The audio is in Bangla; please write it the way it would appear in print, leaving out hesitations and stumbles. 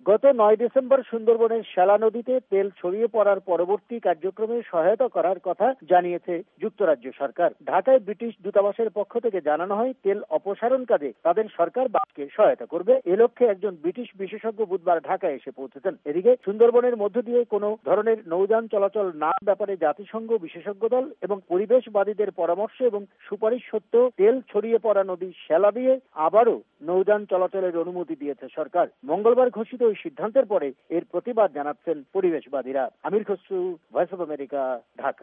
গত ৯ ডিসেম্বর সুন্দরবনের শ্যালা নদীতে তেল ছড়িয়ে পড়ার পরবর্তী কার্যক্রমে সহায়তা করার কথা জানিয়েছে যুক্তরাজ্য সরকার। ঢাকায় ব্রিটিশ দূতাবাসের পক্ষ থেকে জানানো হয়, তেল অপসারণ কাজে তাদের সরকার বাসকে সহায়তা করবে। এ লক্ষ্যে একজন ব্রিটিশ বিশেষজ্ঞ বুধবার ঢাকায় এসে পৌঁছেছেন। এদিকে সুন্দরবনের মধ্য দিয়ে কোনো ধরনের নৌযান চলাচল না ব্যাপারে জাতিসংঘ বিশেষজ্ঞ দল এবং পরিবেশবাদীদের পরামর্শ এবং সুপারিশ সত্ত্বেও তেল ছড়িয়ে পড়া নদী শ্যালা দিয়ে আবারও নৌযান চলাচলের অনুমতি দিয়েছে সরকার। মঙ্গলবার ঘোষিত ওই সিদ্ধান্তের পরে এর প্রতিবাদ জানাচ্ছেন পরিবেশবাদীরা। Amir Khasru, voice of America, Dhaka.